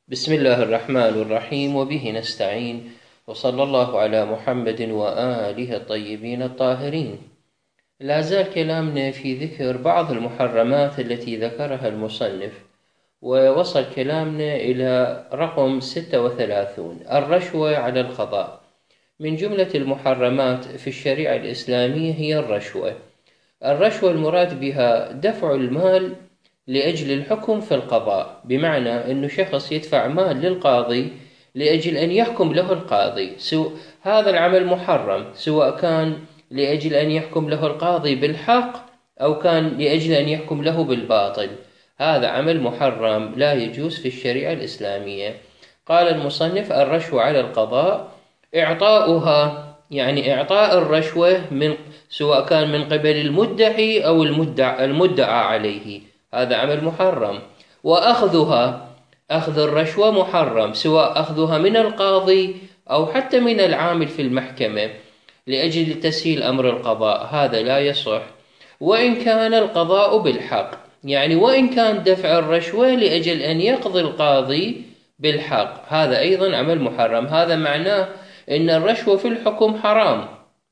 بسم الله الرحمن الرحيم، وبه نستعين، وصلى الله على محمد وآله الطيبين الطاهرين. لا زال كلامنا في ذكر بعض المحرمات التي ذكرها المصنف، ووصل كلامنا إلى رقم 36: الرشوة على القضاء. من جملة المحرمات في الشريعة الإسلامية هي الرشوة. الرشوة المراد بها دفع المال لأجل الحكم في القضاء، بمعنى أن شخص يدفع مال للقاضي لأجل أن يحكم له القاضي. هذا العمل محرم، سواء كان لأجل أن يحكم له القاضي بالحق أو كان لأجل أن يحكم له بالباطل. هذا عمل محرم لا يجوز في الشريعة الإسلامية. قال المصنف: الرشوة على القضاء إعطاؤها، يعني إعطاء الرشوة سواء كان من قبل المدعي أو المدعى عليه، هذا عمل محرم. وأخذها، أخذ الرشوة محرم، سواء أخذها من القاضي أو حتى من العامل في المحكمة لأجل تسهيل أمر القضاء، هذا لا يصح. وإن كان القضاء بالحق، يعني وإن كان دفع الرشوة لأجل أن يقضي القاضي بالحق، هذا أيضا عمل محرم. هذا معناه أن الرشوة في الحكم حرام،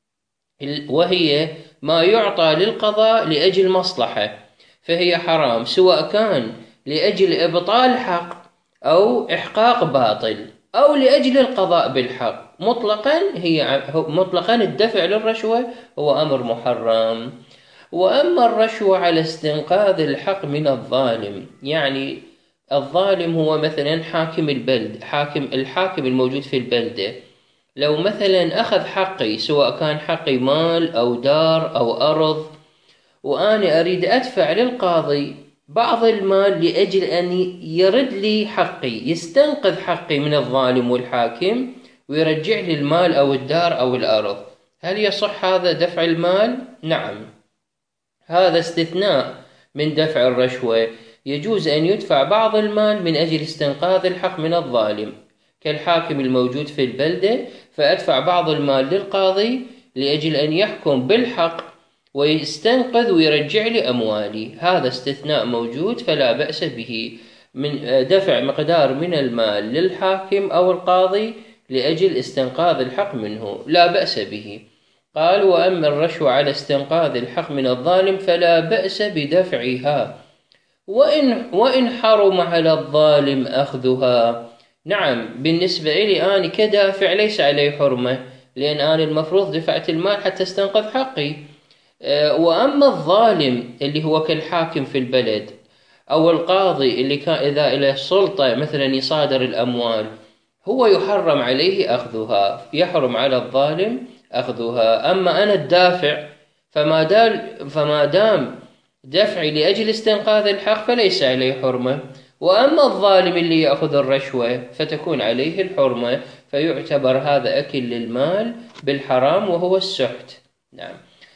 وهي ما يعطى للقضاء لأجل مصلحة، فهي حرام، سواء كان لأجل إبطال حق أو إحقاق باطل أو لأجل القضاء بالحق. مطلقا الدفع للرشوة هو أمر محرم. وأما الرشوة على استنقاذ الحق من الظالم، يعني الظالم هو مثلا حاكم البلد، الحاكم الموجود في البلدة، لو مثلا أخذ حقي، سواء كان حقي مال أو دار أو أرض، وأنا أريد أدفع للقاضي بعض المال لأجل أن يرد لي حقي، يستنقذ حقي من الظالم والحاكم ويرجع لي المال أو الدار أو الأرض، هل يصح هذا دفع المال؟ نعم، هذا استثناء من دفع الرشوة. يجوز أن يدفع بعض المال من أجل استنقاذ الحق من الظالم، كالحاكم الموجود في البلدة، فأدفع بعض المال للقاضي لأجل أن يحكم بالحق ويستنقذ ويرجع لي أموالي، هذا استثناء موجود فلا بأس به، من دفع مقدار من المال للحاكم أو القاضي لأجل استنقاذ الحق منه، لا بأس به. قال: وأما الرشوة على استنقاذ الحق من الظالم فلا بأس بدفعها، وإن حرم على الظالم أخذها. نعم، بالنسبة لي أنا كدافع ليس علي حرمة، لأن أنا المفروض دفعت المال حتى استنقذ حقي. وأما الظالم اللي هو كالحاكم في البلد أو القاضي اللي كان إذا له سلطة مثلا يصادر الأموال، هو يحرم عليه أخذها، يحرم على الظالم أخذها. أما أنا الدافع فما دام دفعي لأجل استنقاذ الحق فليس عليه حرمة. وأما الظالم اللي يأخذ الرشوة فتكون عليه الحرمة، فيعتبر هذا أكل للمال بالحرام وهو السحت. نعم.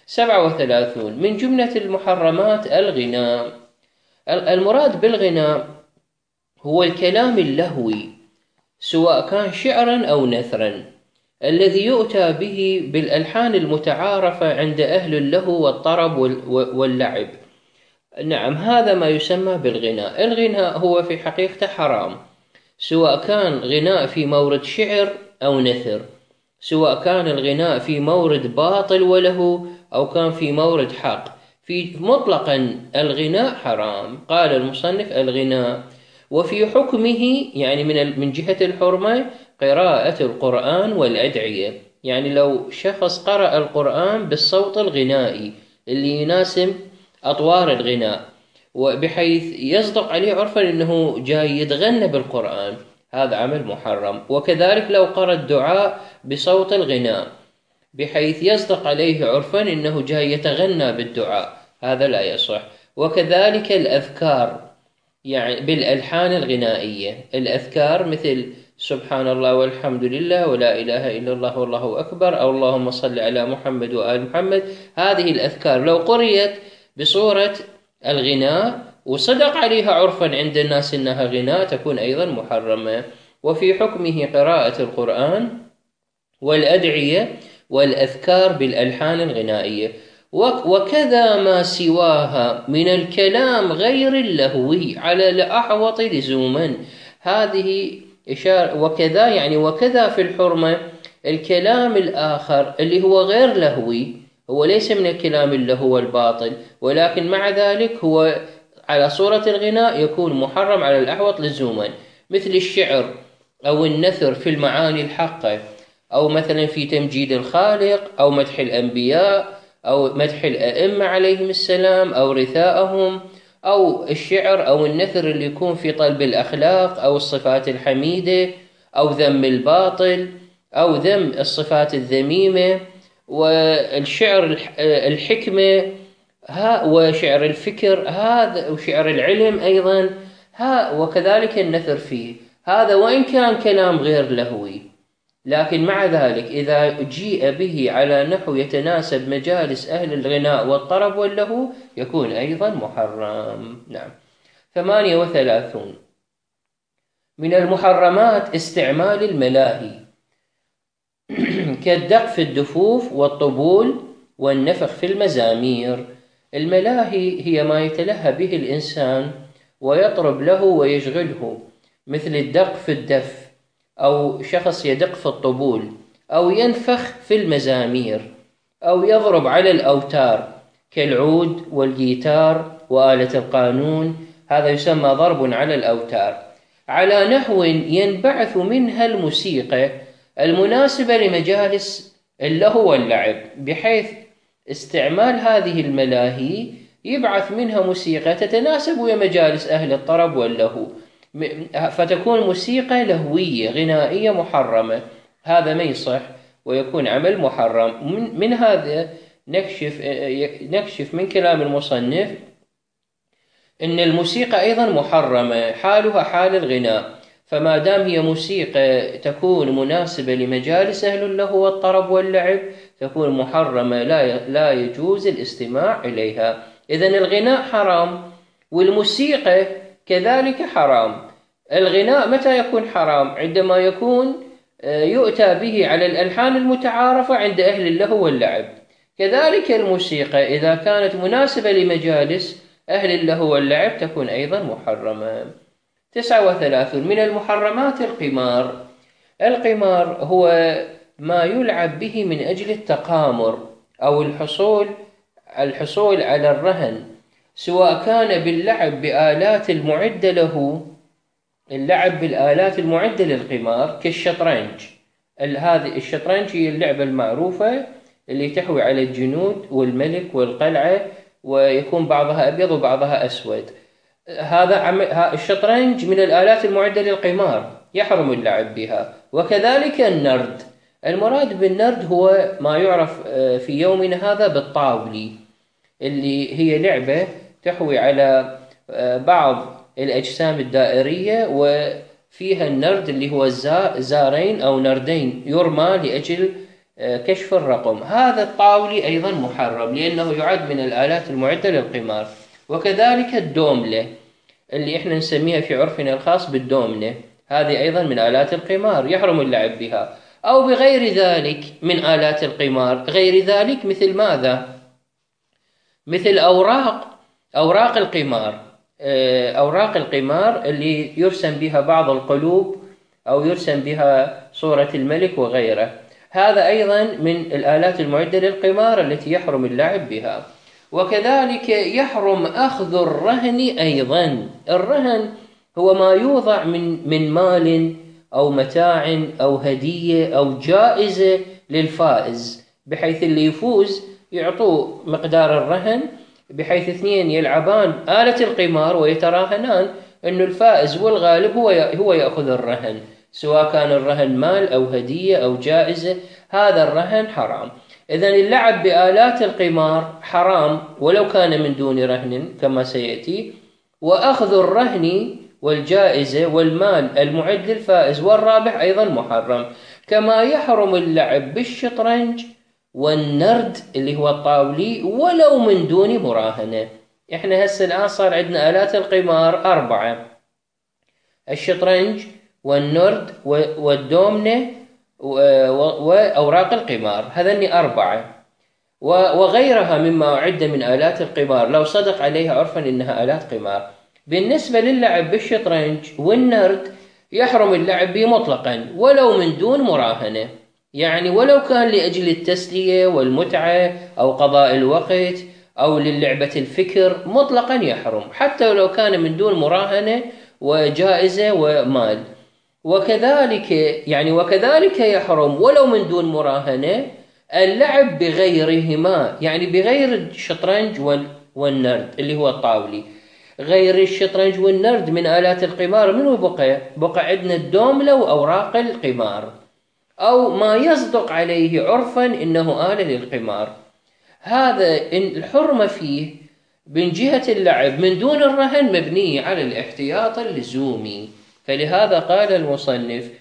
37: من جملة المحرمات الغناء. المراد بالغناء هو الكلام اللهوي، سواء كان شعرا أو نثرا، الذي يؤتى به بالألحان المتعارفة عند أهل اللهو والطرب واللعب. نعم، هذا ما يسمى بالغناء. الغناء هو في حقيقته حرام، سواء كان غناء في مورد شعر أو نثر، سواء كان الغناء في مورد باطل وله أو كان في مورد حق، في مطلقا الغناء حرام. قال المصنف: الغناء. وفي حكمه، يعني من جهة الحرمة، قراءة القرآن والأدعية، يعني لو شخص قرأ القرآن بالصوت الغنائي اللي يناسب أطوار الغناء، وبحيث يصدق عليه عرفا أنه جاي يتغنى بالقرآن، هذا عمل محرم. وكذلك لو قرأ الدعاء بصوت الغناء بحيث يصدق عليه عرفا أنه جاي يتغنى بالدعاء، هذا لا يصح. وكذلك الأذكار، يعني بالألحان الغنائية، الأذكار مثل سبحان الله والحمد لله ولا إله إلا الله والله أكبر أو اللهم صل على محمد وآل محمد، هذه الأذكار لو قريت بصورة الغناء وصدق عليها عرفا عند الناس أنها غناء تكون أيضا محرمة. وفي حكمه قراءة القرآن والأدعية والأذكار بالألحان الغنائية. وكذا ما سواها من الكلام غير اللهوي على الأحوط لزوما، هذه إشارة. وكذا يعني وكذا في الحرمة الكلام الآخر اللي هو غير لهوي، هو ليس من الكلام اللهو الباطل، ولكن مع ذلك هو على صورة الغناء يكون محرم على الأحوط لزوما، مثل الشعر أو النثر في المعاني الحقة، أو مثلا في تمجيد الخالق، أو مدح الأنبياء، أو مدح الأئمة عليهم السلام، أو رثاءهم، أو الشعر أو النثر اللي يكون في طلب الأخلاق أو الصفات الحميدة، أو ذم الباطل، أو ذم الصفات الذميمة، والشعر الحكمة، وشعر الفكر هذا، وشعر العلم أيضا، وكذلك النثر فيه. هذا وإن كان كلام غير لهوي، لكن مع ذلك إذا جيء به على نحو يتناسب مجالس أهل الغناء والطرب واللهو يكون أيضا محرم. نعم. 38 من المحرمات استعمال الملاهي كالدق في الدفوف والطبول والنفخ في المزامير. الملاهي هي ما يتلهى به الإنسان ويطرب له ويشغله، مثل الدق في الدف، أو شخص يدق في الطبول، أو ينفخ في المزامير، أو يضرب على الأوتار كالعود والجيتار وآلة القانون. هذا يسمى ضرب على الأوتار، على نحو ينبعث منها الموسيقى المناسبة لمجالس اللهو واللعب، بحيث استعمال هذه الملاهي يبعث منها موسيقى تتناسب ويا مجالس أهل الطرب واللهو، فتكون موسيقى لهوية غنائية محرمة. هذا ما يصح ويكون عمل محرم. من هذا نكشف من كلام المصنف إن الموسيقى أيضا محرمة، حالها حال الغناء، فما دام هي موسيقى تكون مناسبة لمجالس أهل اللهو والطرب واللعب تكون محرمة، لا يجوز الاستماع إليها. إذن الغناء حرام، والموسيقى كذلك حرام. الغناء متى يكون حرام؟ عندما يكون يؤتى به على الألحان المتعارفة عند أهل اللهو واللعب. كذلك الموسيقى إذا كانت مناسبة لمجالس أهل اللهو واللعب تكون أيضا محرمة. 39 من المحرمات القمار. القمار هو ما يلعب به من أجل التقامر أو الحصول على الرهن، سواء كان باللعب بآلات المعدة له، اللعب بالآلات المعدة للقمار كالشطرنج. هذه الشطرنج هي اللعبة المعروفة اللي تحوي على الجنود والملك والقلعة، ويكون بعضها أبيض وبعضها أسود. هذا الشطرنج من الآلات المعدة للقمار يحرم اللعب بها. وكذلك النرد. المراد بالنرد هو ما يعرف في يومنا هذا بالطاولي، اللي هي لعبة تحوي على بعض الأجسام الدائرية وفيها النرد اللي هو زارين أو نردين يرمى لأجل كشف الرقم. هذا الطاولي أيضا محرم لأنه يعد من الآلات المعدة للقمار. وكذلك الدوملة اللي احنا نسميها في عرفنا الخاص بالدومنة، هذه أيضا من آلات القمار يحرم اللعب بها، أو بغير ذلك من آلات القمار. غير ذلك مثل ماذا؟ مثل أوراق القمار، أوراق القمار اللي يرسم بها بعض القلوب أو يرسم بها صورة الملك وغيره، هذا أيضا من الآلات المعدة للقمار التي يحرم اللعب بها. وكذلك يحرم أخذ الرهن أيضا. الرهن هو ما يوضع من مال أو متاع أو هدية أو جائزة للفائز، بحيث اللي يفوز يعطوه مقدار الرهن، بحيث اثنين يلعبان آلة القمار ويتراهنان أن الفائز والغالب هو يأخذ الرهن، سواء كان الرهن مال أو هدية أو جائزة، هذا الرهن حرام. إذن اللعب بآلات القمار حرام ولو كان من دون رهن كما سيأتي. وأخذ الرهن والجائزة والمال المعد للفائز والرابح أيضا محرم، كما يحرم اللعب بالشطرنج والنرد اللي هو الطاولي ولو من دون مراهنة. احنا هسه الآن صار عندنا آلات القمار 4: الشطرنج والنرد والدومنة وأوراق القمار، هذني 4، وغيرها مما أعد من آلات القمار لو صدق عليها عرفا إنها آلات قمار. بالنسبة للعب بالشطرنج والنرد يحرم اللعب به مطلقا ولو من دون مراهنة، يعني ولو كان لأجل التسلية والمتعة أو قضاء الوقت أو للعبة الفكر، مطلقا يحرم حتى لو كان من دون مراهنة وجائزة ومال. وكذلك يحرم ولو من دون مراهنة اللعب بغيرهما، يعني بغير الشطرنج والنرد اللي هو الطاولي. غير الشطرنج والنرد من آلات القمار منه بقى عندنا الدوملة وأوراق القمار، أو ما يصدق عليه عرفا إنه آلة للقمار. هذا الحرمة فيه من جهة اللعب من دون الرهن مبنية على الاحتياط اللزومي. فلهذا قال المصنف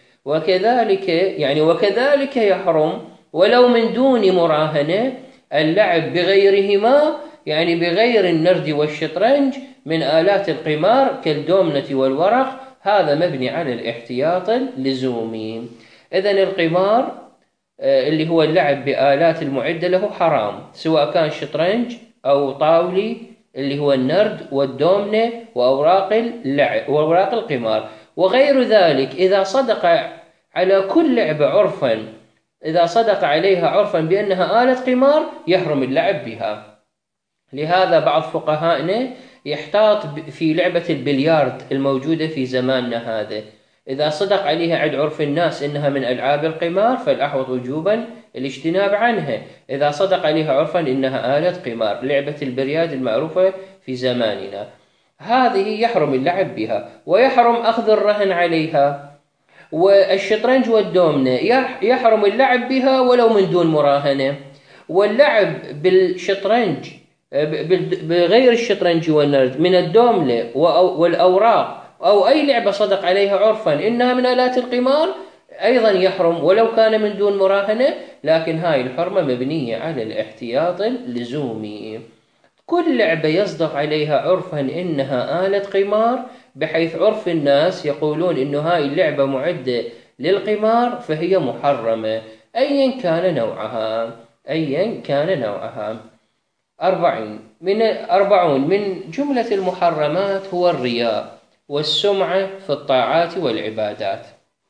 وكذلك يحرم ولو من دون مراهنة اللعب بغيرهما، يعني بغير النرد والشطرنج من آلات القمار كالدومنة والورق، هذا مبني على الاحتياط اللزومي. إذن القمار اللي هو اللعب بآلات المعدة له حرام، سواء كان شطرنج أو طاولي اللي هو النرد والدومنة وأوراق القمار وغير ذلك. إذا صدق على كل لعبة عرفا، إذا صدق عليها عرفا بأنها آلة قمار يحرم اللعب بها. لهذا بعض فقهائنا يحتاط في لعبة البليارد الموجودة في زماننا هذا، إذا صدق عليها عند عرف الناس إنها من ألعاب القمار فالأحوط وجوبا الاجتناب عنها. إذا صدق عليها عرفا إنها آلة قمار، لعبة البليارد المعروفة في زماننا هذه يحرم اللعب بها، ويحرم أخذ الرهن عليها. والشطرنج والدومنة يحرم اللعب بها ولو من دون مراهنة. واللعب بالشطرنج بغير الشطرنج والنرد من الدومنة والأوراق أو أي لعبة صدق عليها عرفا إنها من آلات القمار أيضا يحرم ولو كان من دون مراهنة، لكن هاي الحرمة مبنية على الاحتياط اللزومي. كل لعبة يصدق عليها عرفا إنها آلة قمار بحيث عرف الناس يقولون إنه هاي اللعبة معدة للقمار فهي محرمة أيا كان نوعها. 40 من جملة المحرمات هو الرياء والسمعة في الطاعات والعبادات.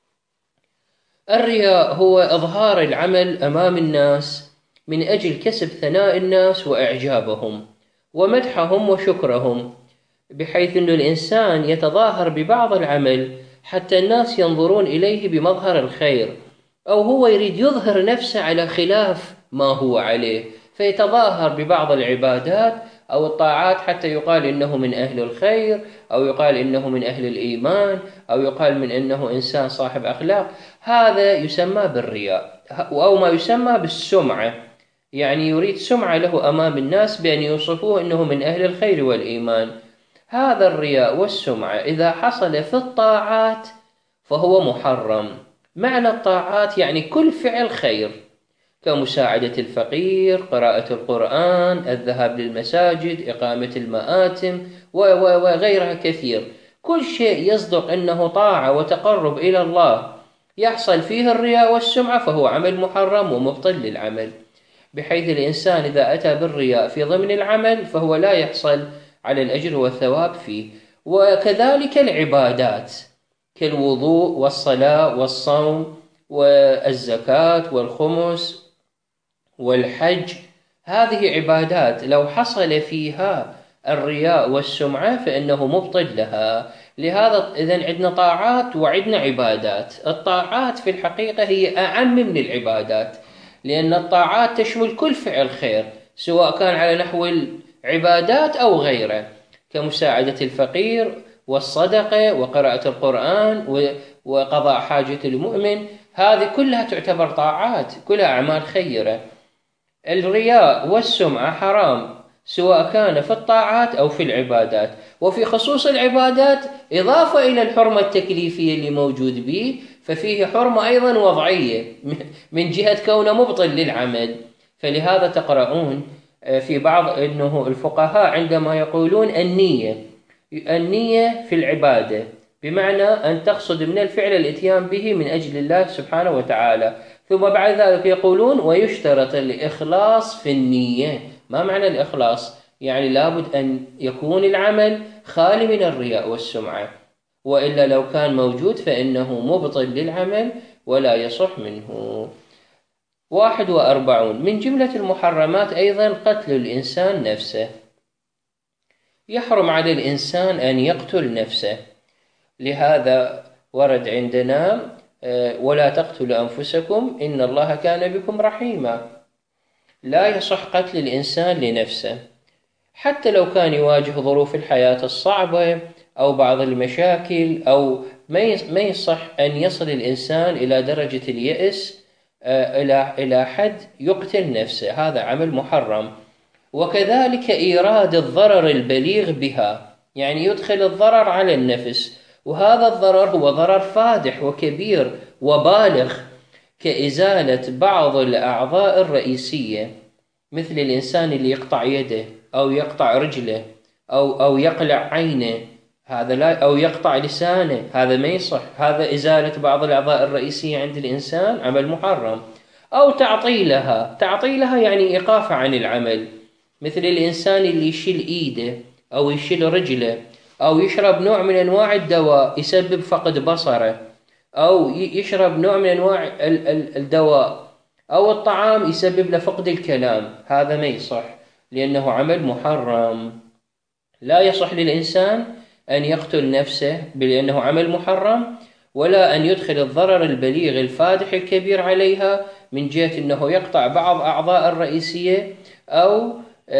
الرياء هو إظهار العمل أمام الناس من أجل كسب ثناء الناس وإعجابهم ومدحهم وشكرهم، بحيث أن الإنسان يتظاهر ببعض العمل حتى الناس ينظرون إليه بمظهر الخير، أو هو يريد يظهر نفسه على خلاف ما هو عليه فيتظاهر ببعض العبادات أو الطاعات حتى يقال إنه من أهل الخير، أو يقال إنه من أهل الإيمان، أو يقال من إنه إنسان صاحب أخلاق. هذا يسمى بالرياء أو ما يسمى بالسمعة، يعني يريد سمعة له أمام الناس بأن يوصفوه إنه من أهل الخير والإيمان. هذا الرياء والسمعة إذا حصل في الطاعات فهو محرم. معنى الطاعات يعني كل فعل خير كمساعدة الفقير، قراءة القرآن، الذهاب للمساجد، إقامة المآتم وغيرها كثير. كل شيء يصدق أنه طاعة وتقرب إلى الله يحصل فيه الرياء والسمعة فهو عمل محرم ومبطل للعمل، بحيث الإنسان إذا أتى بالرياء في ضمن العمل فهو لا يحصل على الأجر والثواب فيه. وكذلك العبادات كالوضوء والصلاة والصوم والزكاة والخمس والحج، هذه عبادات لو حصل فيها الرياء والسمعة فإنه مبطل لها. لهذا إذن عندنا طاعات وعندنا عبادات. الطاعات في الحقيقة هي أعم من العبادات، لأن الطاعات تشمل كل فعل خير سواء كان على نحو العبادات أو غيره، كمساعدة الفقير والصدقة وقراءة القرآن وقضاء حاجة المؤمن، هذه كلها تعتبر طاعات، كلها أعمال خيرة. الرياء والسمعة حرام سواء كان في الطاعات أو في العبادات. وفي خصوص العبادات إضافة إلى الحرمة التكليفية اللي موجود به، ففيه حرمة أيضا وضعية من جهة كونه مبطل للعمل. فلهذا تقرؤون في بعض أنه الفقهاء عندما يقولون النية في العبادة بمعنى أن تقصد من الفعل الاتيان به من أجل الله سبحانه وتعالى، ثم بعد ذلك يقولون ويشترط الإخلاص في النية. ما معنى الإخلاص؟ يعني لابد أن يكون العمل خالي من الرياء والسمعة، وإلا لو كان موجود فإنه مبطل للعمل ولا يصح منه. 41 من جملة المحرمات أيضا قتل الإنسان نفسه. يحرم على الإنسان أن يقتل نفسه، لهذا ورد عندنا ولا تقتلوا أنفسكم إن الله كان بكم رحيما. لا يصح قتل الإنسان لنفسه حتى لو كان يواجه ظروف الحياة الصعبة أو بعض المشاكل، أو ما يصح أن يصل الإنسان إلى درجة اليأس إلى حد يقتل نفسه، هذا عمل محرم. وكذلك إيراد الضرر البليغ بها، يعني يدخل الضرر على النفس، وهذا الضرر هو ضرر فادح وكبير وبالغ، كإزالة بعض الأعضاء الرئيسية، مثل الإنسان اللي يقطع يده أو يقطع رجله أو يقلع عينه، هذا لا، أو يقطع لسانه، هذا ما يصح، هذا إزالة بعض الأعضاء الرئيسية عند الإنسان عمل محرم. أو تعطيلها يعني إيقافها عن العمل، مثل الإنسان اللي يشيل إيده أو يشيل رجله أو يشرب نوع من أنواع الدواء يسبب فقد بصره، أو يشرب نوع من أنواع الدواء أو الطعام يسبب له فقد الكلام، هذا ما يصح لأنه عمل محرم. لا يصح للإنسان أن يقتل نفسه لأنه عمل محرم، ولا أن يدخل الضرر البليغ الفادح الكبير عليها من جهة أنه يقطع بعض أعضاء الرئيسية أو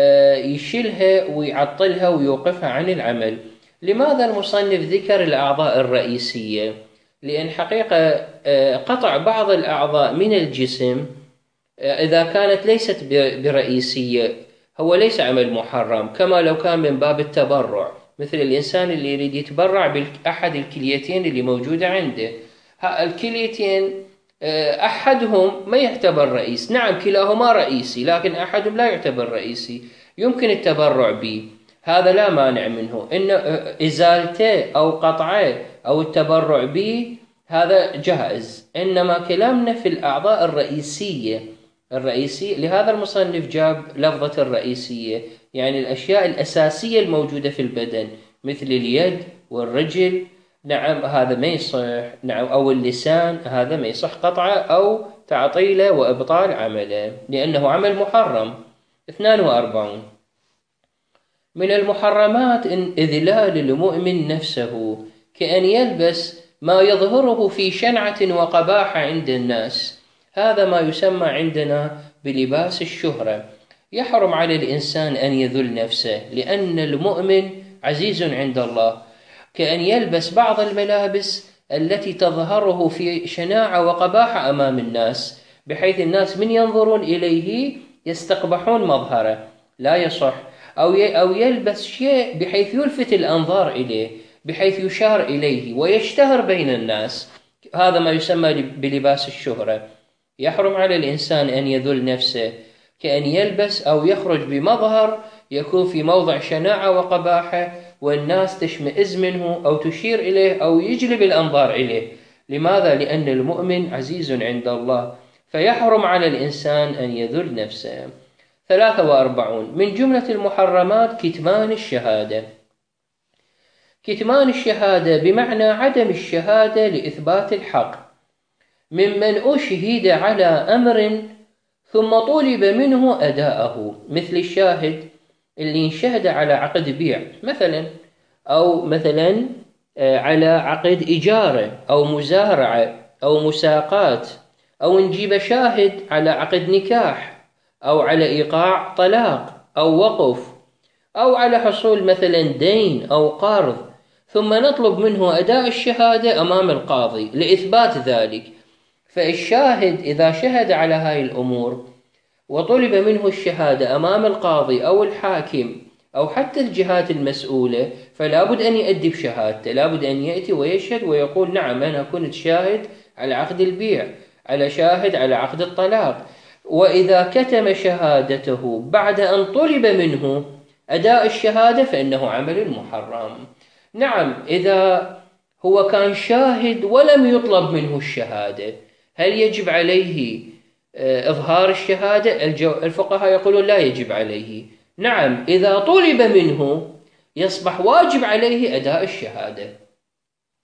يشيلها ويعطلها ويوقفها عن العمل. لماذا المصنف ذكر الأعضاء الرئيسية؟ لأن حقيقة قطع بعض الأعضاء من الجسم إذا كانت ليست برئيسية هو ليس عمل محرم، كما لو كان من باب التبرع، مثل الإنسان اللي يريد يتبرع بأحد الكليتين اللي موجودة عنده. الكليتين أحدهم ما يعتبر رئيس، نعم كلاهما رئيسي لكن أحدهم لا يعتبر رئيسي، يمكن التبرع به، هذا لا مانع منه، إن إزالته أو قطعه أو التبرع به هذا جائز. إنما كلامنا في الأعضاء الرئيسية، لهذا المصنف جاب لفظة الرئيسية، يعني الأشياء الأساسية الموجودة في البدن مثل اليد والرجل، نعم هذا ما يصح، نعم، أو اللسان، هذا ما يصح قطعه أو تعطيله وإبطال عمله لأنه عمل محرم. 42 من المحرمات إذلال المؤمن نفسه، كأن يلبس ما يظهره في شنعة وقباحة عند الناس، هذا ما يسمى عندنا بلباس الشهرة. يحرم على الإنسان أن يذل نفسه لأن المؤمن عزيز عند الله، كأن يلبس بعض الملابس التي تظهره في شناعة وقباحة أمام الناس، بحيث الناس من ينظرون إليه يستقبحون مظهره، لا يصح. أو يلبس شيء بحيث يلفت الأنظار إليه، بحيث يشار إليه ويشتهر بين الناس، هذا ما يسمى بلباس الشهرة. يحرم على الإنسان أن يذل نفسه، كأن يلبس أو يخرج بمظهر يكون في موضع شناعة وقباحة والناس تشمئز منه أو تشير إليه أو يجلب الأنظار إليه. لماذا؟ لأن المؤمن عزيز عند الله، فيحرم على الإنسان أن يذل نفسه. 43 من جملة المحرمات كتمان الشهادة. كتمان الشهادة بمعنى عدم الشهادة لإثبات الحق، ممن أشهد على أمر ثم طلب منه أداءه، مثل الشاهد اللي انشهد على عقد بيع مثلا، أو مثلا على عقد إجارة أو مزارعة أو مساقات، أو نجيب شاهد على عقد نكاح أو على إيقاع طلاق أو وقف أو على حصول مثلا دين أو قرض، ثم نطلب منه أداء الشهادة أمام القاضي لإثبات ذلك. فالشاهد إذا شهد على هاي الأمور وطلب منه الشهادة أمام القاضي أو الحاكم أو حتى الجهات المسؤولة، فلا بد أن يؤدي بشهادته، لا بد أن يأتي ويشهد ويقول نعم أنا كنت شاهد على عقد البيع، على شاهد على عقد الطلاق. وإذا كتم شهادته بعد أن طلب منه أداء الشهادة فإنه عمل محرم. نعم إذا هو كان شاهد ولم يطلب منه الشهادة، هل يجب عليه إظهار الشهادة؟ الفقهاء يقولون لا يجب عليه. نعم إذا طلب منه يصبح واجب عليه أداء الشهادة.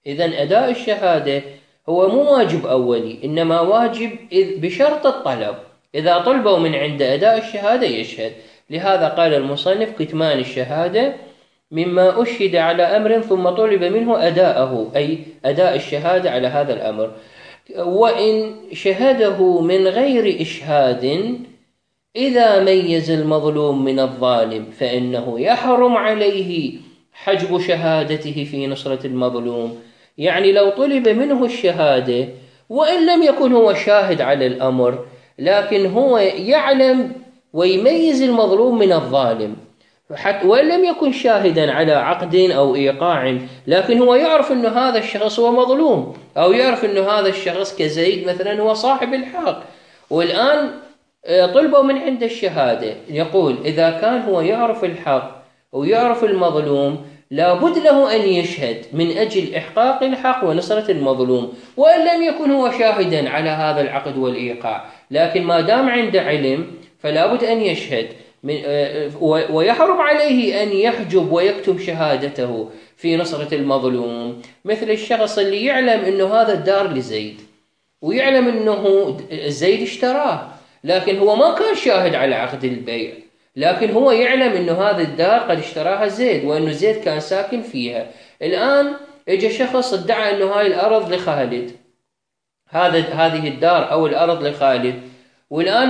إذن أداء الشهادة هو مو واجب أولي، إنما واجب بشرط الطلب، إذا طلبوا من عند أداء الشهادة يشهد. لهذا قال المصنف: كتمان الشهادة مما أشهد على أمر ثم طلب منه أداءه، أي أداء الشهادة على هذا الأمر. وإن شهده من غير إشهاد إذا ميز المظلوم من الظالم فإنه يحرم عليه حجب شهادته في نصرة المظلوم. يعني لو طلب منه الشهادة وإن لم يكن هو شاهد على الأمر، لكن هو يعلم ويميز المظلوم من الظالم، وإن لم يكن شاهدا على عقد أو إيقاع، لكن هو يعرف أن هذا الشخص هو مظلوم، أو يعرف أن هذا الشخص كزيد مثلا هو صاحب الحق، والآن طلبوا من عند الشهادة. يقول: إذا كان هو يعرف الحق ويعرف المظلوم لابد له أن يشهد من أجل إحقاق الحق ونصرة المظلوم، وإن لم يكن هو شاهدا على هذا العقد والإيقاع، لكن ما دام عنده علم فلابد أن يشهد. ويحرم عليه أن يحجب ويكتم شهادته في نصرة المظلوم، مثل الشخص اللي يعلم أنه هذا الدار لزيد، ويعلم أنه زيد اشتراه، لكن هو ما كان شاهد على عقد البيع، لكن هو يعلم أنه هذا الدار قد اشتراها زيد، وأنه زيد كان ساكن فيها. الآن اجى شخص ادعى أنه هاي الأرض لخالد، هذه الدار أو الأرض لخالد، والآن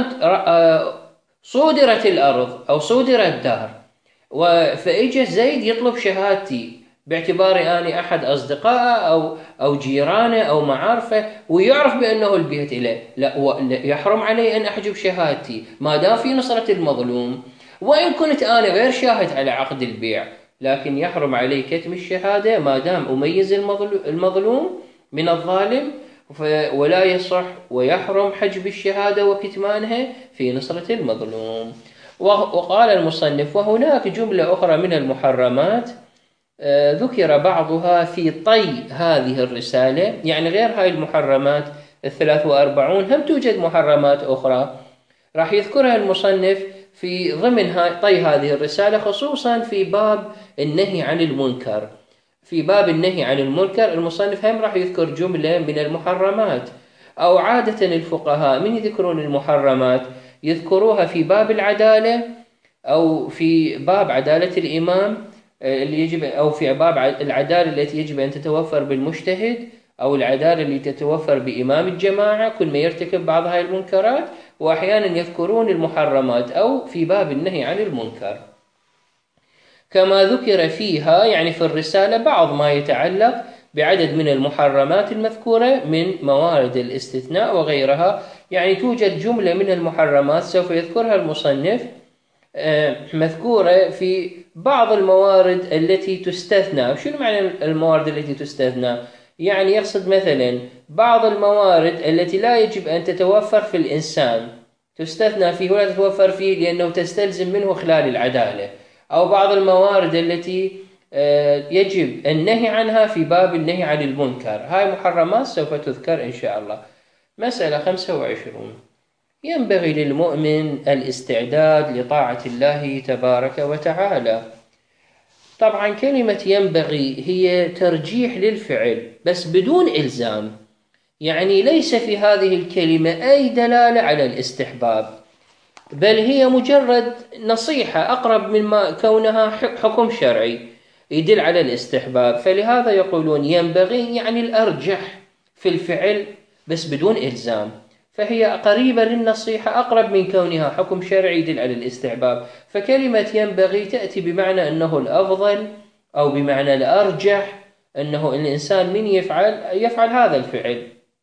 صودرت الأرض أو صودر الدار، فإجى زيد يطلب شهادتي باعتباري أنا أحد أصدقائه أو جيرانه أو معارفه، ويعرف بأنه البيت إليه، لا يحرم علي أن أحجب شهادتي ما دام في نصرة المظلوم، وإن كنت أنا غير شاهد على عقد البيع، لكن يحرم علي كتم الشهادة ما دام أميز المظلوم من الظالم، ولا يصح ويحرم حجب الشهادة وكتمانها في نصرة المظلوم. وقال المصنف: وهناك جملة أخرى من المحرمات ذكر بعضها في طي هذه الرسالة، يعني غير هاي المحرمات 43 هم توجد محرمات أخرى راح يذكرها المصنف في ضمن طي هذه الرسالة، خصوصا في باب النهي عن المنكر. في باب النهي عن المنكر المصنف هم راح يذكر جملة من المحرمات، أو عادة الفقهاء من يذكرون المحرمات يذكروها في باب العدالة، أو في باب عدالة الإمام اللي يجب، أو في باب العدالة التي يجب أن تتوفر بالمجتهد، أو العدالة اللي تتوفر بإمام الجماعة كل ما يرتكب بعض هاي المنكرات، وأحيانا يذكرون المحرمات أو في باب النهي عن المنكر. كما ذكر فيها يعني في الرسالة بعض ما يتعلق بعدد من المحرمات المذكورة من موارد الاستثناء وغيرها، يعني توجد جملة من المحرمات سوف يذكرها المصنف مذكورة في بعض الموارد التي تستثنى. شنو معنى الموارد التي تستثنى؟ يعني يقصد مثلا بعض الموارد التي لا يجب أن تتوفر في الإنسان تستثنى فيه ولا تتوفر فيه لأنه تستلزم منه خلال العدالة، أو بعض الموارد التي يجب النهي عنها في باب النهي عن المنكر. هاي محرمات سوف تذكر إن شاء الله. مسألة 25: ينبغي للمؤمن الاستعداد لطاعة الله تبارك وتعالى. طبعا كلمة ينبغي هي ترجيح للفعل بس بدون إلزام، يعني ليس في هذه الكلمة أي دلالة على الاستحباب، بل هي مجرد نصيحة أقرب مما كونها حكم شرعي يدل على الاستحباب. فلهذا يقولون ينبغي يعني الأرجح في الفعل بس بدون إلزام، فهي قريبة للنصيحة أقرب من كونها حكم شرعي يدل على الاستحباب. فكلمة ينبغي تأتي بمعنى أنه الأفضل، أو بمعنى الأرجح، أنه الإنسان من يفعل هذا الفعل.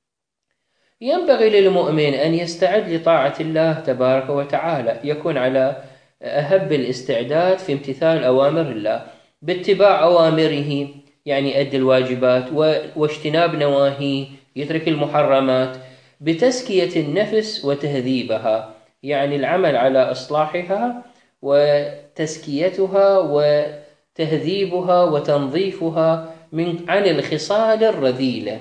ينبغي للمؤمن أن يستعد لطاعة الله تبارك وتعالى، يكون على أهب الاستعداد في امتثال أوامر الله باتباع أوامره، يعني أدي الواجبات واجتناب نواهيه، يترك المحرمات، بتزكية النفس وتهذيبها، يعني العمل على إصلاحها وتزكيتها وتهذيبها وتنظيفها عن الخصال الرذيلة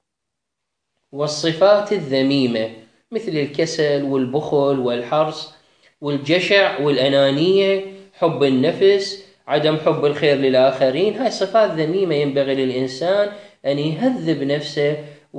والصفات الذميمة مثل الكسل والبخل والحرص والجشع والأنانية، حب النفس، عدم حب الخير للآخرين، هاي صفات ذميمة ينبغي للإنسان أن يهذب نفسه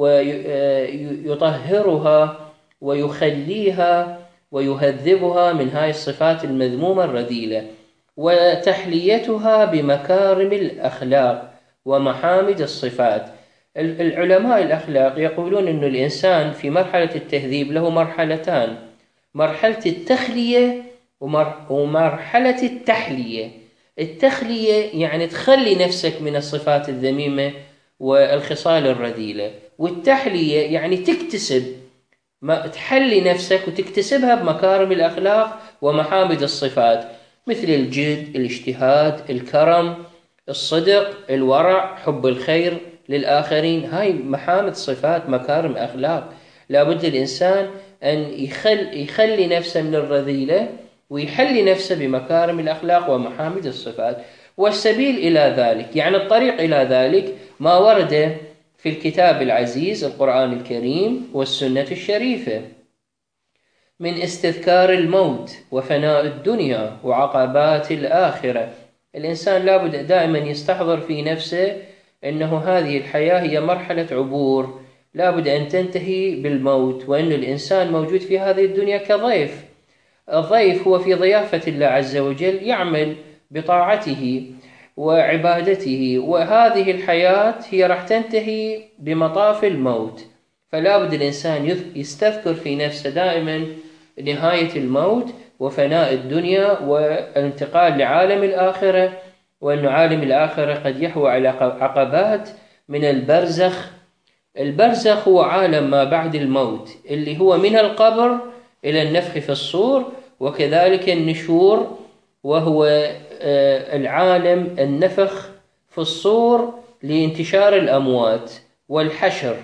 ويطهرها ويخليها ويهذبها من هاي الصفات المذمومة الرذيلة، وتحليتها بمكارم الأخلاق ومحامد الصفات. العلماء الأخلاق يقولون أن الإنسان في مرحلة التهذيب له مرحلتان: مرحلة التخلية ومرحلة التحلية. التخلية يعني تخلي نفسك من الصفات الذميمة والخصال الرذيلة، والتحلية يعني تكتسب، ما تحلي نفسك وتكتسبها بمكارم الأخلاق ومحامد الصفات، مثل الجد، الاجتهاد، الكرم، الصدق، الورع، حب الخير للآخرين. هاي محامد صفات، مكارم أخلاق. لابد الإنسان أن يخلي نفسه من الرذيلة ويحلي نفسه بمكارم الأخلاق ومحامد الصفات. والسبيل إلى ذلك، يعني الطريق إلى ذلك، ما ورد في الكتاب العزيز القرآن الكريم والسنة الشريفة من استذكار الموت وفناء الدنيا وعقبات الآخرة. الإنسان لابد دائما يستحضر في نفسه أنه هذه الحياة هي مرحلة عبور، لابد أن تنتهي بالموت، وأن الإنسان موجود في هذه الدنيا كضيف. الضيف هو في ضيافة الله عز وجل، يعمل بطاعته وعبادته، وهذه الحياة هي راح تنتهي بمطاف الموت. فلا بد الإنسان يستذكر في نفسه دائما نهاية الموت وفناء الدنيا والانتقال لعالم الآخرة، وأن عالم الآخرة قد يحوى على عقبات من البرزخ. البرزخ هو عالم ما بعد الموت، اللي هو من القبر إلى النفخ في الصور، وكذلك النشور، وهو العالم النفخ في الصور لانتشار الأموات، والحشر.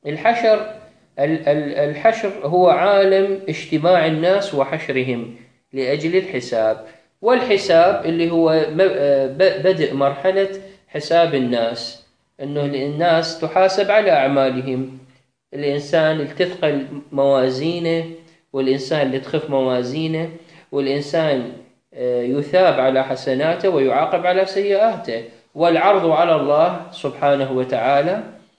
الحشر هو عالم اجتماع الناس وحشرهم لأجل الحساب، والحساب اللي هو بدء مرحلة حساب الناس، أنه الناس تحاسب على أعمالهم. الإنسان اللي تثقل موازينه، والإنسان اللي تخف موازينه، والإنسان يثاب على حسناته ويعاقب على سيئاته، والعرض على الله سبحانه وتعالى.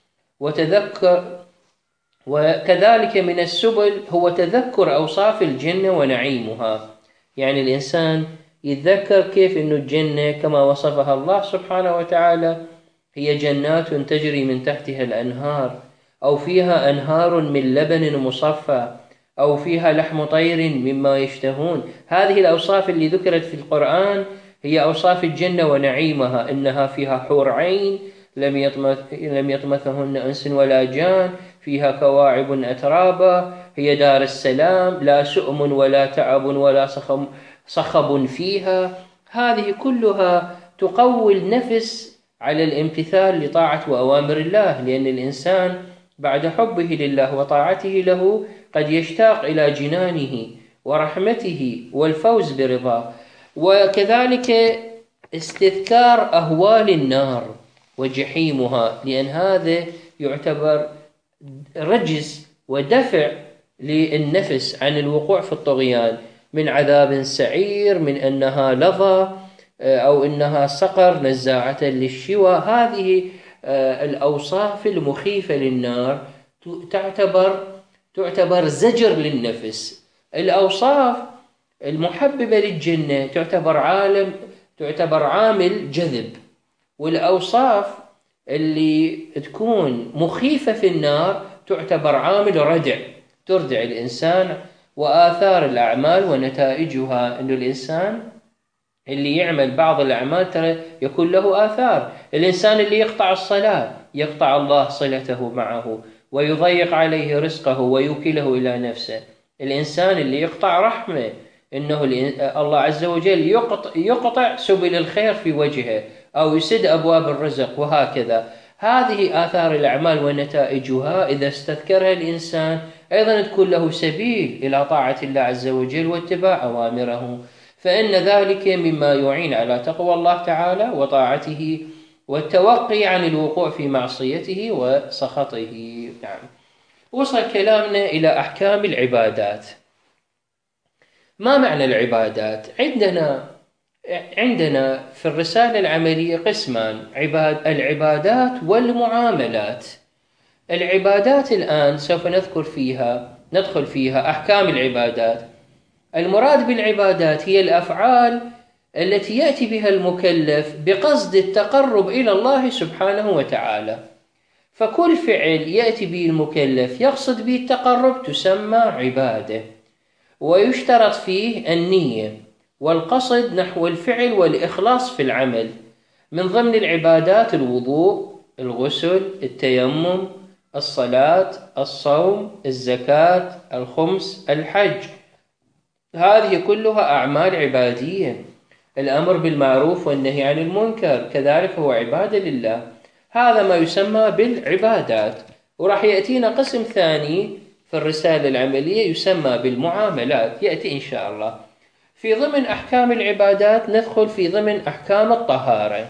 وكذلك من السبل هو تذكر أوصاف الجنة ونعيمها، يعني الإنسان يتذكر كيف أن الجنة كما وصفها الله سبحانه وتعالى هي جنات تجري من تحتها الأنهار، أو فيها أنهار من لبن مصفى، أو فيها لحم طير مما يشتهون. هذه الأوصاف اللي ذكرت في القرآن هي أوصاف الجنة ونعيمها، إنها فيها حور عين لم يطمثهن أنس ولا جان، فيها كواعب أترابا، هي دار السلام، لا سؤم ولا تعب ولا صخب فيها. هذه كلها تقوي النفس على الامتثال لطاعة وأوامر الله، لأن الإنسان بعد حبه لله وطاعته له قد يشتاق إلى جنانه ورحمته والفوز برضاه. وكذلك استذكار أهوال النار وجحيمها، لأن هذا يعتبر رجز ودفع للنفس عن الوقوع في الطغيان، من عذاب سعير، من أنها لظى أو أنها صقر نزاعة للشوى. هذه الأوصاف المخيفة للنار تعتبر زجر للنفس. الأوصاف المحببة للجنة تعتبر عامل جذب، والأوصاف اللي تكون مخيفة في النار تعتبر عامل ردع، تردع الإنسان. وآثار الأعمال ونتائجها أن الإنسان اللي يعمل بعض الأعمال ترى يكون له آثار. الإنسان اللي يقطع الصلاة يقطع الله صلته معه ويضيق عليه رزقه ويوكله إلى نفسه. الإنسان اللي يقطع رحمه، إنه الله عز وجل يقطع سبل الخير في وجهه أو يسد أبواب الرزق، وهكذا. هذه آثار الأعمال ونتائجها إذا استذكرها الإنسان أيضا تكون له سبيل إلى طاعة الله عز وجل واتباع أوامره، فإن ذلك مما يعين على تقوى الله تعالى وطاعته والتوقي عن الوقوع في معصيته وسخطه. نعم. وصل كلامنا إلى أحكام العبادات. ما معنى العبادات؟ عندنا عندنا في الرسالة العملية قسمان: العبادات والمعاملات. العبادات الآن سوف ندخل فيها أحكام العبادات. المراد بالعبادات هي الأفعال التي يأتي بها المكلف بقصد التقرب إلى الله سبحانه وتعالى. فكل فعل يأتي به المكلف يقصد به التقرب تسمى عبادة، ويشترط فيه النية والقصد نحو الفعل والإخلاص في العمل. من ضمن العبادات الوضوء، الغسل، التيمم، الصلاة، الصوم، الزكاة، الخمس، الحج، هذه كلها أعمال عبادية. الأمر بالمعروف والنهي عن المنكر كذلك هو عبادة لله. هذا ما يسمى بالعبادات. وراح يأتينا قسم ثاني في الرسالة العملية يسمى بالمعاملات، يأتي إن شاء الله. في ضمن أحكام العبادات ندخل في ضمن أحكام الطهارة.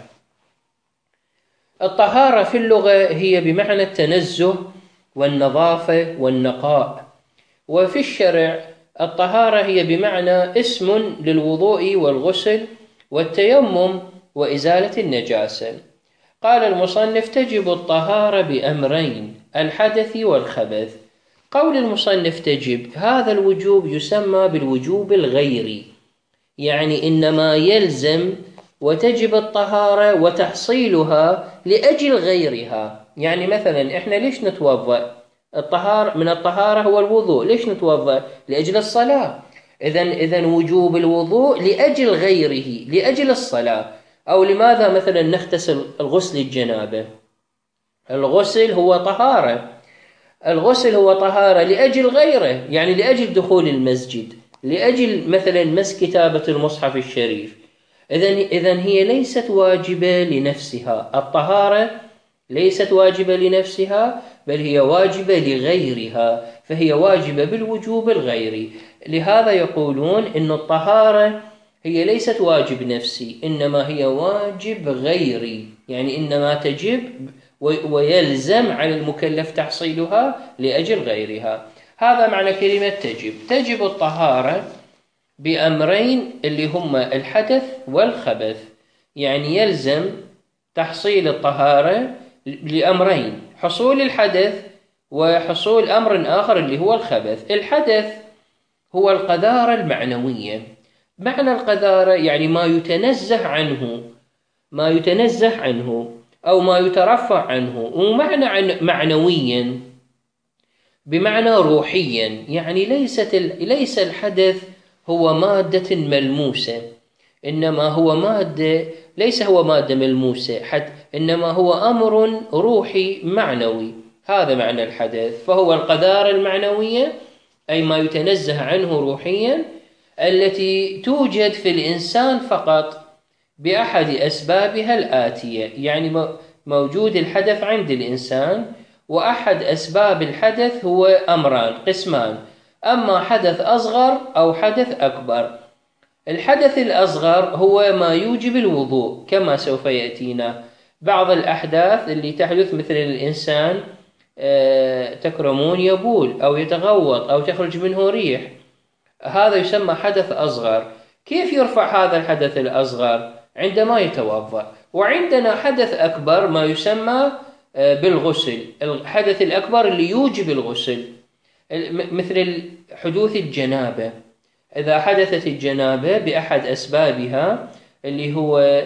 الطهارة في اللغة هي بمعنى التنزه والنظافة والنقاء، وفي الشرع الطهارة هي بمعنى اسم للوضوء والغسل والتيمم وإزالة النجاسة. قال المصنف: تجب الطهارة بأمرين: الحدث والخبث. قول المصنف تجب، هذا الوجوب يسمى بالوجوب الغيري، يعني إنما يلزم وتجب الطهارة وتحصيلها لأجل غيرها. يعني مثلا إحنا ليش نتوضأ؟ من الطهارة هو الوضوء. ليش نتوضأ؟ لأجل الصلاة. إذن وجوب الوضوء لأجل غيره، لأجل الصلاة. أو لماذا مثلا نغتسل الغسل الجنابة؟ الغسل هو طهارة. الغسل هو طهارة لأجل غيره، يعني لأجل دخول المسجد، لأجل مثلا مس كتابة المصحف الشريف. إذن هي ليست واجبة لنفسها. الطهارة ليست واجبة لنفسها، بل هي واجبة لغيرها، فهي واجبة بالوجوب الغيري. لهذا يقولون إن الطهارة هي ليست واجب نفسي، إنما هي واجب غيري، يعني إنما تجب ويلزم على المكلف تحصيلها لأجل غيرها. هذا معنى كلمة تجب. تجب الطهارة بأمرين اللي هما الحدث والخبث، يعني يلزم تحصيل الطهارة لأمرين: حصول الحدث وحصول أمر آخر اللي هو الخبث. الحدث هو القذارة المعنوية. معنى القذارة يعني ما يتنزه عنه أو ما يترفع عنه. ومعنى معنويا بمعنى روحيا، يعني ليس الحدث هو مادة ملموسة، إنما هو ليس هو مادة ملموسة إنما هو أمر روحي معنوي. هذا معنى الحدث. فهو القذارة المعنوية، أي ما يتنزه عنه روحيا، التي توجد في الإنسان فقط بأحد أسبابها الآتية. يعني موجود الحدث عند الإنسان، وأحد أسباب الحدث هو أمران قسمان: أما حدث أصغر أو حدث أكبر. الحدث الأصغر هو ما يوجب الوضوء، كما سوف يأتينا. بعض الأحداث اللي تحدث مثل الإنسان تكرمون يبول أو يتغوط أو تخرج منه ريح، هذا يسمى حدث أصغر. كيف يرفع هذا الحدث الأصغر؟ عندما يتوضأ. وعندنا حدث أكبر ما يسمى بالغسل، الحدث الأكبر اللي يوجب الغسل، مثل حدوث الجنابة. إذا حدثت الجنابة بأحد أسبابها اللي هو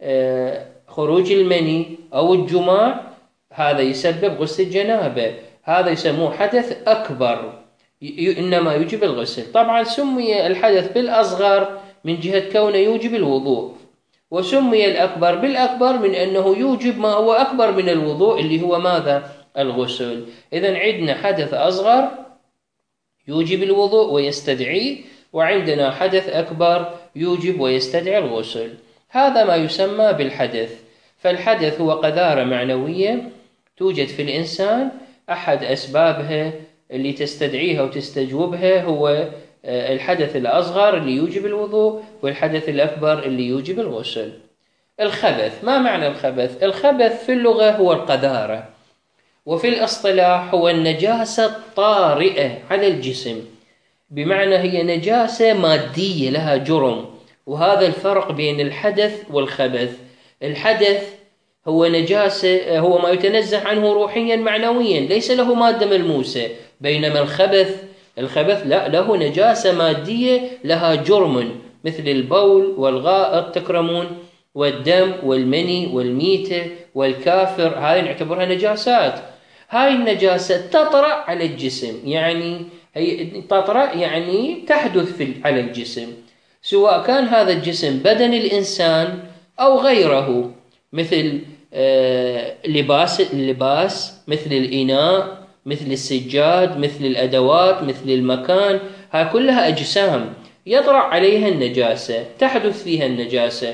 خروج المني أو الجماع، هذا يسبب غسل الجنابة، هذا يسموه حدث أكبر إنما يوجب الغسل. طبعا سمي الحدث بالأصغر من جهة كونه يوجب الوضوء، وسمي الأكبر بالأكبر من أنه يوجب ما هو أكبر من الوضوء اللي هو ماذا؟ الغسل. إذن عندنا حدث أصغر يوجب الوضوء ويستدعيه، وعندنا حدث أكبر يوجب ويستدعي الغسل. هذا ما يسمى بالحدث. فالحدث هو قذارة معنوية توجد في الإنسان، أحد أسبابها اللي تستدعيها وتستجوبها هو الحدث الأصغر اللي يوجب الوضوء، والحدث الأكبر اللي يوجب الغسل. الخبث، ما معنى الخبث؟ الخبث في اللغة هو القذارة، وفي الاصطلاح هو النجاسة الطارئة على الجسم، بمعنى هي نجاسة مادية لها جرم وهذا الفرق بين الحدث والخبث. الحدث هو نجاسة، هو ما يتنزه عنه روحيا معنويا، ليس له مادة ملموسة. بينما الخبث لا، له نجاسة مادية، لها جرم، مثل البول والغائط تكرمون، والدم والمني والميتة والكافر، هاي نعتبرها نجاسات. هاي النجاسة تطرأ على الجسم، يعني هي تطرأ يعني تحدث على الجسم، سواء كان هذا الجسم بدن الإنسان أو غيره، مثل اللباس، مثل الإناء، مثل السجاد، مثل الأدوات، مثل المكان. هاي كلها أجسام يطرأ عليها النجاسة، تحدث فيها النجاسة،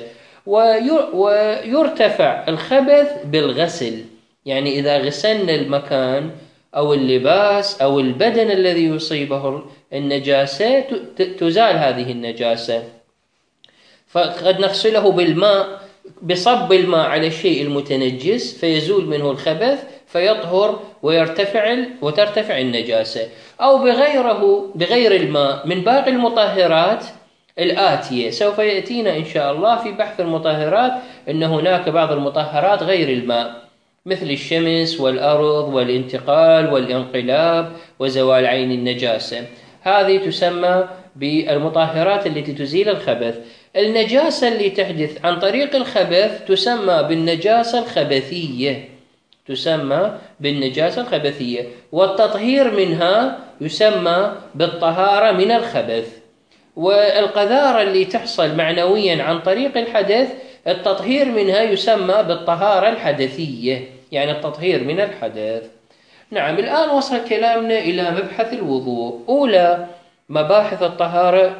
ويرتفع الخبث بالغسل. يعني إذا غسلنا المكان أو اللباس أو البدن الذي يصيبه النجاسة تزال هذه النجاسة. فقد نغسله بالماء، بصب الماء على الشيء المتنجس فيزول منه الخبث فيطهر وترتفع النجاسة، أو بغير الماء من باقي المطهرات الآتية. سوف يأتينا إن شاء الله في بحث المطهرات أن هناك بعض المطهرات غير الماء، مثل الشمس والأرض والانتقال والانقلاب وزوال عين النجاسة. هذه تسمى بالمطهرات التي تزيل الخبث. النجاسة اللي تحدث عن طريق الخبث تسمى بالنجاسة الخبثية، والتطهير منها يسمى بالطهارة من الخبث. والقذارة اللي تحصل معنويا عن طريق الحدث، التطهير منها يسمى بالطهارة الحدثية، يعني التطهير من الحدث. نعم، الآن وصل كلامنا إلى مبحث الوضوء. أولى مباحث الطهارة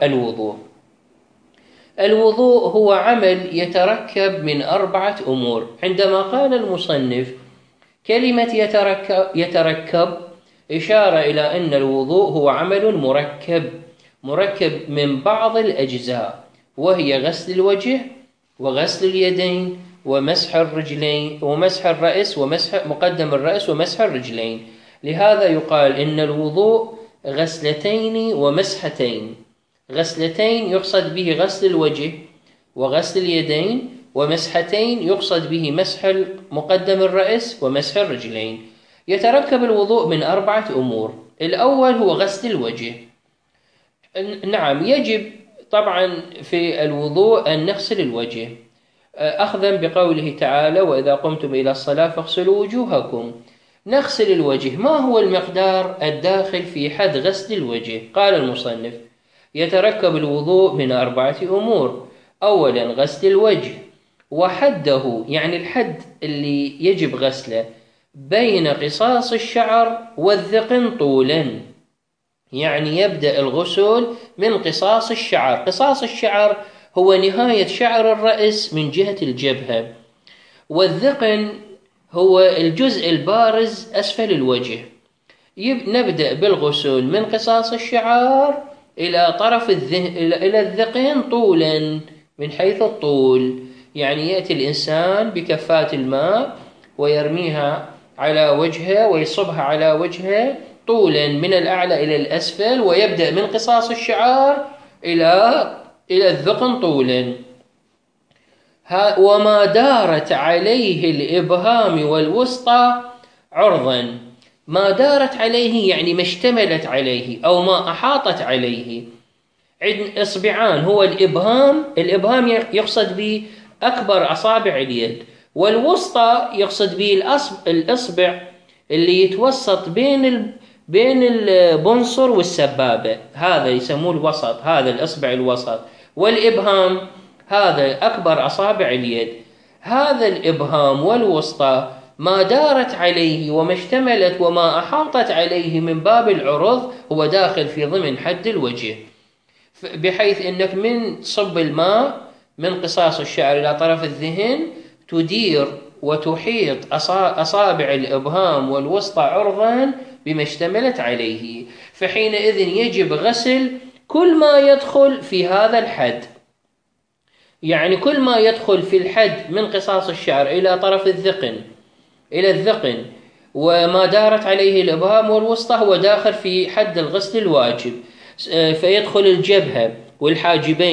الوضوء هو عمل يتركب من 4 أمور. عندما قال المصنف كلمة يتركب إشارة إلى أن الوضوء هو عمل مركب من بعض الأجزاء، وهي غسل الوجه وغسل اليدين ومسح الرجلين ومسح الرأس ومسح مقدم الرأس ومسح الرجلين. لهذا يقال إن الوضوء غسلتين ومسحتين. غسلتين يقصد به غسل الوجه وغسل اليدين، ومسحتين يقصد به مسح مقدم الرأس ومسح الرجلين. يتركب الوضوء من 4 أمور. الأول هو غسل الوجه. نعم، يجب طبعا في الوضوء أن نغسل الوجه، أخذا بقوله تعالى وإذا قمتم إلى الصلاة فاغسلوا وجوهكم. نغسل الوجه. ما هو المقدار الداخل في حد غسل الوجه؟ قال المصنف يتركب الوضوء من 4 أمور. أولا غسل الوجه، وحده يعني الحد اللي يجب غسله بين قصاص الشعر والذقن طولا، يعني يبدأ الغسل من قصاص الشعر. قصاص الشعر هو نهاية شعر الرأس من جهة الجبهة، والذقن هو الجزء البارز أسفل الوجه. نبدأ بالغسل من قصاص الشعر إلى طرف إلى الذقن طولا، من حيث الطول، يعني يأتي الإنسان بكفات الماء ويرميها على وجهه ويصبها على وجهه طولا من الأعلى إلى الأسفل، ويبدأ من قصاص الشعر إلى الذقن طولا. وما دارت عليه الإبهام والوسطى عرضا. ما دارت عليه يعني ما اشتملت عليه أو ما أحاطت عليه. عندنا إصبعان هو الإبهام يقصد به أكبر أصابع اليد، والوسطى يقصد به الإصبع اللي يتوسط بين البنصر والسبابة، هذا يسموه الوسط، هذا الإصبع الوسط. والإبهام هذا أكبر أصابع اليد. هذا الإبهام والوسطى ما دارت عليه وما اشتملت وما أحاطت عليه من باب العرض هو داخل في ضمن حد الوجه، بحيث أنك من تصب الماء من قصاص الشعر إلى طرف الذهن تدير وتحيط أصابع الإبهام والوسطى عرضا بما اشتملت عليه. فحينئذ يجب غسل كل ما يدخل في هذا الحد، يعني كل ما يدخل في الحد من قصاص الشعر إلى طرف الذقن وما دارت عليه الإبهام والوسطى هو داخل في حد الغسل الواجب. فيدخل الجبهة والحاجبين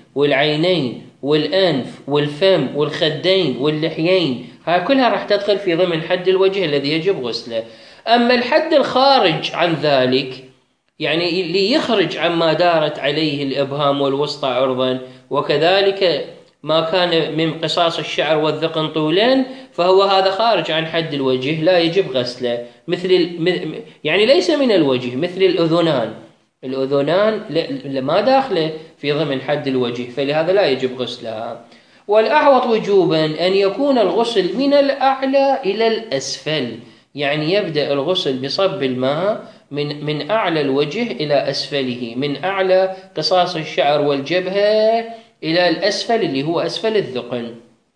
والعينين والأنف والفم والخدين واللحيين، هاي كلها راح تدخل في ضمن حد الوجه الذي يجب غسله. أما الحد الخارج عن ذلك، يعني اللي يخرج عما دارت عليه الإبهام والوسطى عرضا، وكذلك ما كان من قصاص الشعر والذقن طولا، فهو هذا خارج عن حد الوجه لا يجب غسله. يعني ليس من الوجه، مثل الأذنان ما داخله في ضمن حد الوجه، فلهذا لا يجب غسلها. والأحوط وجوبا أن يكون الغسل من الأعلى إلى الأسفل، يعني يبدأ الغسل بصب الماء من أعلى الوجه إلى أسفله، من أعلى قصاص الشعر والجبهة إلى الأسفل اللي هو أسفل الذقن.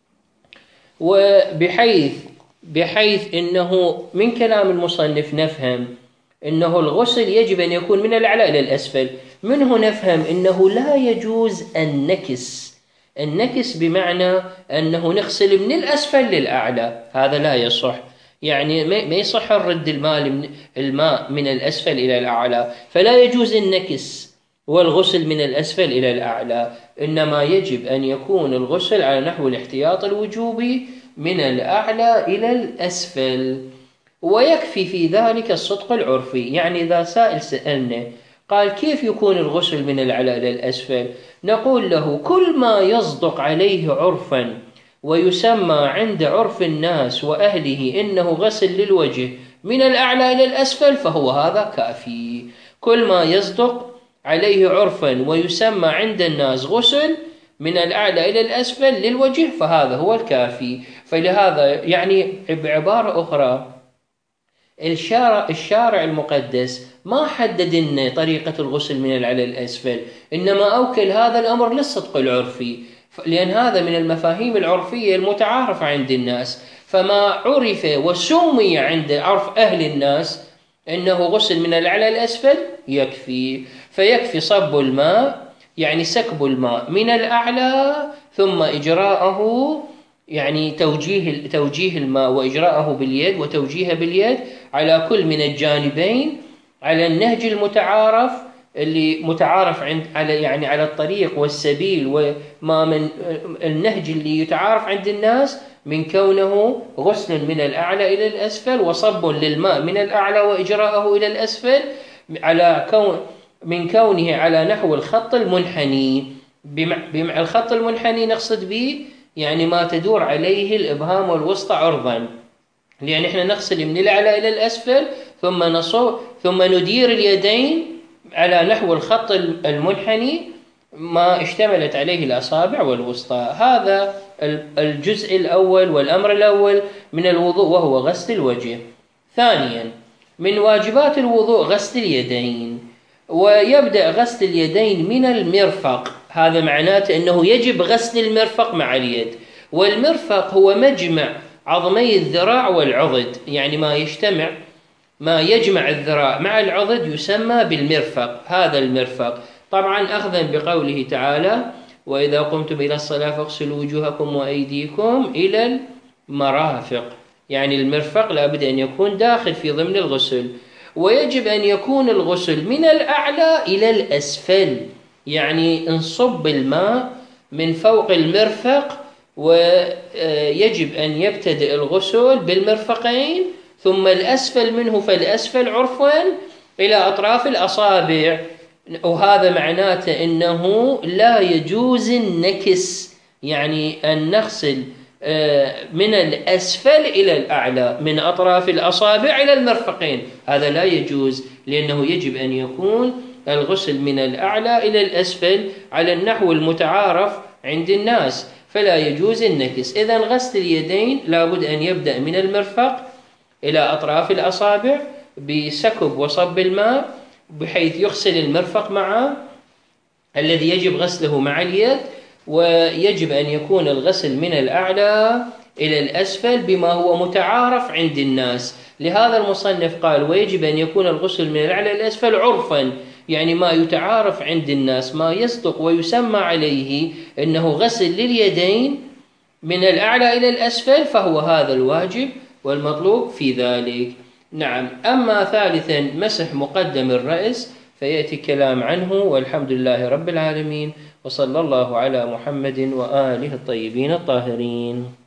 بحيث إنه من كلام المصنف نفهم إنه الغسل يجب أن يكون من الأعلى إلى الأسفل. منه نفهم إنه لا يجوز النكس بمعنى أنه نغسل من الأسفل للأعلى، هذا لا يصح. يعني ما يصح الرد الماء من الأسفل إلى الأعلى، فلا يجوز النكس والغسل من الأسفل إلى الأعلى، إنما يجب أن يكون الغسل على نحو الاحتياط الوجوبي من الأعلى إلى الأسفل. ويكفي في ذلك الصدق العرفي. يعني إذا سائل سألنا قال كيف يكون الغسل من الأعلى إلى الأسفل، نقول له كل ما يصدق عليه عرفا ويسمى عند عرف الناس وأهله إنه غسل للوجه من الأعلى إلى الأسفل فهو هذا كافي. كل ما يصدق عليه عرفا ويسمى عند الناس غسل من الأعلى إلى الأسفل للوجه فهذا هو الكافي. فلهذا يعني بعبارة أخرى الشارع المقدس ما حدد لنا طريقة الغسل من الأعلى إلى الأسفل، إنما أوكل هذا الأمر للصدق العرفي، لأن هذا من المفاهيم العرفية المتعارفة عند الناس. فما عرف وسمي عند عرف أهل الناس إنه غسل من الأعلى إلى الأسفل يكفي. فيكفي صب الماء، يعني سكب الماء من الأعلى ثم إجراءه، يعني توجيه الماء وإجراءه باليد وتوجيهه باليد على كل من الجانبين على النهج المتعارف، اللي متعارف على الطريق والسبيل وما من النهج اللي يتعارف عند الناس من كونه غسل من الأعلى إلى الأسفل وصب للماء من الأعلى وإجراءه إلى الأسفل من كونه على نحو الخط المنحني. الخط المنحني نقصد به يعني ما تدور عليه الإبهام والوسطى عرضا، لأن احنا نغسل من الأعلى إلى الأسفل ثم ندير اليدين على نحو الخط المنحني ما اشتملت عليه الأصابع والوسطى. هذا الجزء الأول والأمر الأول من الوضوء وهو غسل الوجه. ثانيا من واجبات الوضوء غسل اليدين، ويبدأ غسل اليدين من المرفق. هذا معناته أنه يجب غسل المرفق مع اليد، والمرفق هو مجمع عظمي الذراع والعضد، يعني ما يجمع الذراع مع العضد يسمى بالمرفق. هذا المرفق طبعا أخذا بقوله تعالى وإذا قمتم إلى الصلاة فاغسلوا وجوهكم وأيديكم إلى المرافق، يعني المرفق لابد أن يكون داخل في ضمن الغسل. ويجب أن يكون الغسل من الأعلى إلى الأسفل، يعني نصب الماء من فوق المرفق، ويجب أن يبتدئ الغسل بالمرفقين ثم الأسفل منه فالأسفل عرفا إلى أطراف الأصابع. وهذا معناته أنه لا يجوز النكس، يعني أن نغسل من الأسفل إلى الأعلى من أطراف الأصابع إلى المرفقين، هذا لا يجوز، لأنه يجب أن يكون الغسل من الأعلى إلى الأسفل على النحو المتعارف عند الناس، فلا يجوز النكس. إذن غسل اليدين لابد أن يبدأ من المرفق إلى أطراف الأصابع بسكب وصب الماء بحيث يغسل المرفق معه الذي يجب غسله مع اليد، ويجب أن يكون الغسل من الأعلى إلى الأسفل بما هو متعارف عند الناس. لهذا المصنف قال ويجب أن يكون الغسل من الأعلى إلى الأسفل عرفا، يعني ما يتعارف عند الناس ما يصدق ويسمى عليه أنه غسل لليدين من الأعلى إلى الأسفل فهو هذا الواجب والمطلوب في ذلك. نعم. أما ثالثا مسح مقدم الرأس فيأتي كلام عنه، والحمد لله رب العالمين، وصلى الله على محمد وآله الطيبين الطاهرين.